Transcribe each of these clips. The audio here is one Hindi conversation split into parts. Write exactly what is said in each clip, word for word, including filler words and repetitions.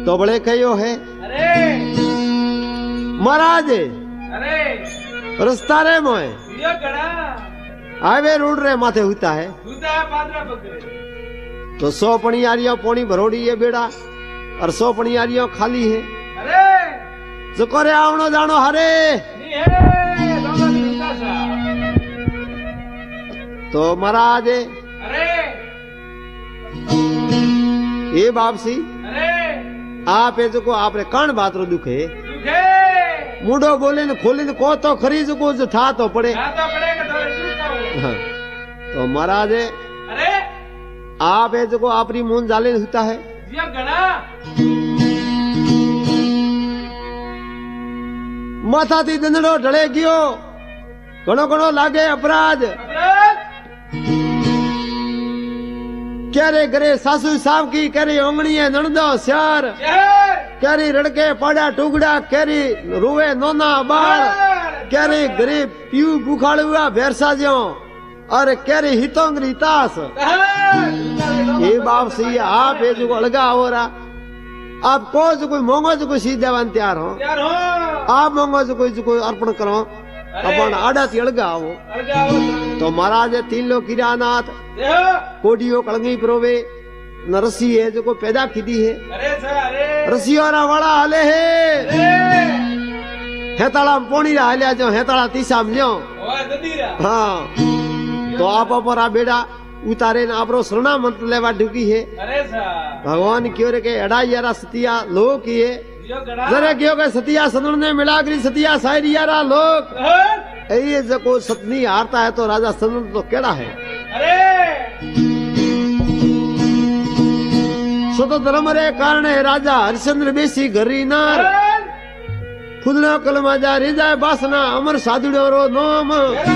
तो बड़े कहो है अरे महाराज अरे रस्ता रे मोए ये गड़ा हाईवे रोड रे माथे होता है दूधा पादरा पकड़े तो सौ पणियारियों पोनी भरोड़ी है बेड़ा और सौ पणियारियों खाली है अरे जो रे आवणो जानो हरे नहीं है दोनों दूधा सा तो महाराज अरे ये बापसी अरे आप ए जो आपरे कण बात रो दुखे दुखे मुंडो बोले न खोले न को तो खरी जो जो था तो पड़े ना तो पड़ेगा तो दूधा हाँ। तो महाराज अरे आप ए जो आपरी मून जाले होता है ये गड़ा माथा थी दंदड़ो ढले गयो घणो घणो लागे अपराध अपराध क्यारे घरे सासू साहब की क्यारे ओंगणी है नणदो स्यार यार क्यारी रड़के पाड़ा टुकड़ा क्यारी रोवे नोना बाल क्यारे गरीब पीऊ बुखाड़ हुआ भैरसा ज्यो और क्यारे हितोंगरी तास ये बाप से आप ये जो अलगा हो रहा आप को जो कोई मोंगो जो कोई सी देवान तैयार हो यार हो आप मोंगो जो कोई जो कोई अर्पण करो अपन आड़ा ती अलगा हो अलगा हो तो महाराज तीन लोग किरानाथ देखो कोडियो कलंगी प्रोवे न रसी है जो को पैदा की है अरे सर अरे रसियोरा वाला हाले है अरे हेताला पोणी रा हाल्या जो हेताला तीसा मिलो ओए ददीरा हाँ तो आप पर आ बेड़ा उतारे न आपरो शरणा मंत्र लेवा ढुकी है अरे सर भगवान क्यों रे के अढ़ाई यारा सतिया लोग किए यो गड़ा जरे क्यों के सतिया सदन ने मिला करी सतिया सारी यारा लोग ये जको सतनी हारता है तो राजा सदन तो केड़ा है अरे सतो धर्म रे कारण राजा हरिश्चंद्र बेसी घरी नार खुदना कलमा जा रिजाय बासना अमर साधुड़ो रो नोम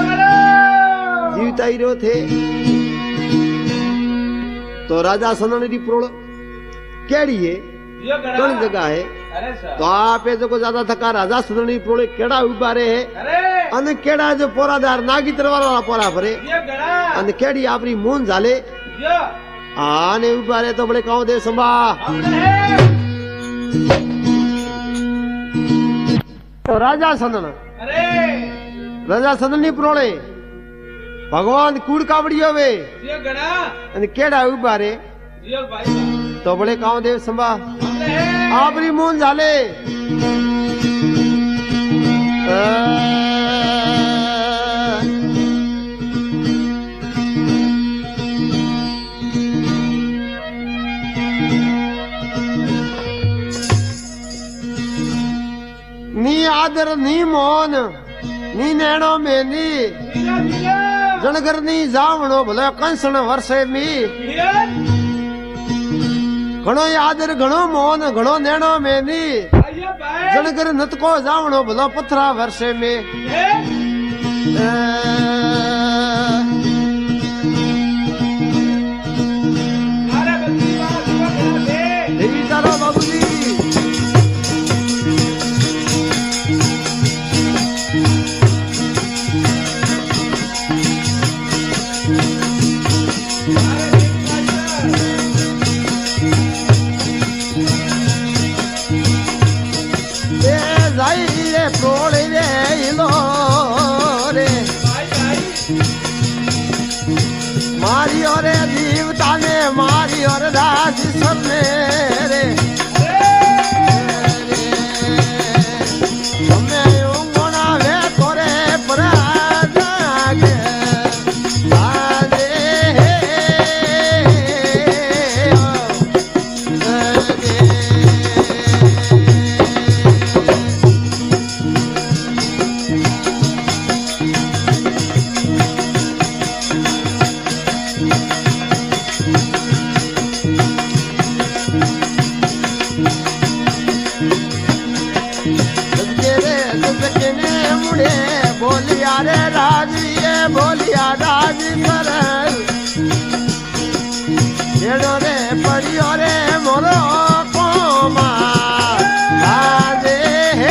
जीवताई रो थे तो राजा सनन री प्रोड़ केड़ी है यो गड़ा कौन जगह है अरे सर तो आप जो को ज्यादा थका राजा सनन री प्रोड़े केड़ा उबारे है अरे अन केड़ा जो पोरादार नागी तरवार वाला पोरा भरे यो गड़ा अन केड़ी आपरी मून झाले यो आने उबारे तो बड़े काव दे संभा तो राजा सनन अरे राजा सनन नी प्रोड़े भगवान कूड़ कावड़ी होवे यो गड़ा अन केड़ा उबारे यो भाई तो बड़े काव देव संभा अरे आपरी मून झाले नी आदर नी मोन नी नैणो में नी नीला नीला जनगर नी जावणो भले कंसण वर्षे मी घणो आदर घणो मोन घणो नैणो में नी आइए भाई जनगर नतको जावणो भलो पथरा वर्षे में ये अरे बच्ची बात यो गड़ा दे देवी तारा बाबूजी प्रोड़े रे लो रे मारी और जीवता ने मारी और राज सबने रे हमें उंगना वे तोरे पराज आगे बोलिया रे राजिए बोलिया राज सरल जेड़ो रे परियो रे मोरो कोमा राजे हे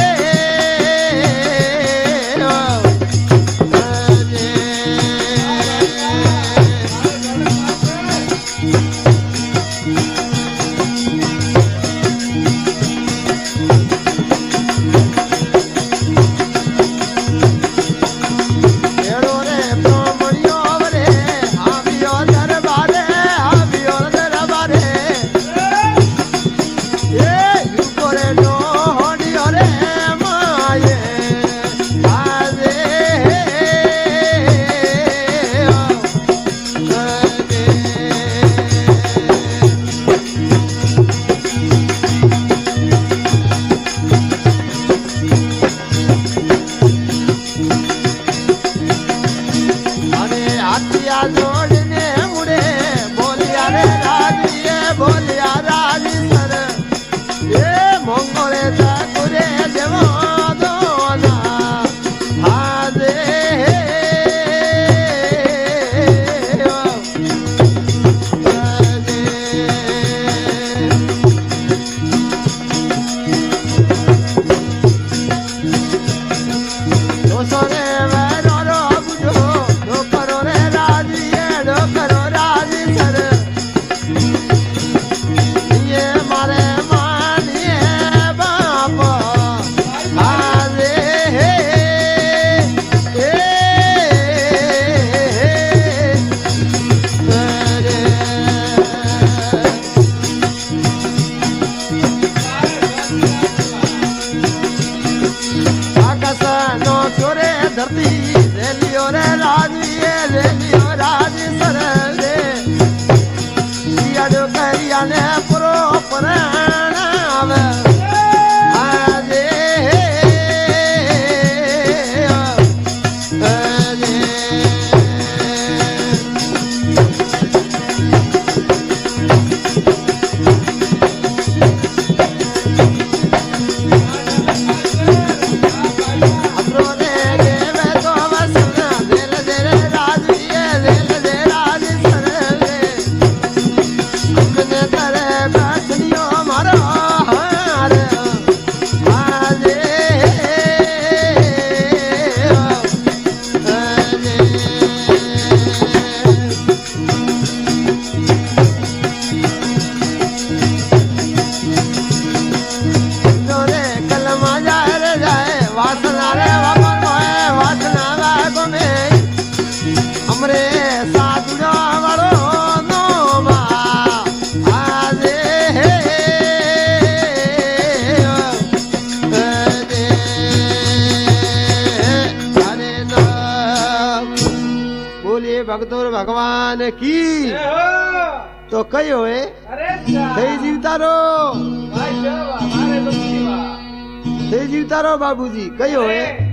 ભક્તો ભગવાન કી જય હો. તો કયો હે અરે ચા. થઈ જીવતા રહો ભાઈ જય વા, મારે ભક્તિ વા. થઈ જીવતા રહો બાબુજી કયો હે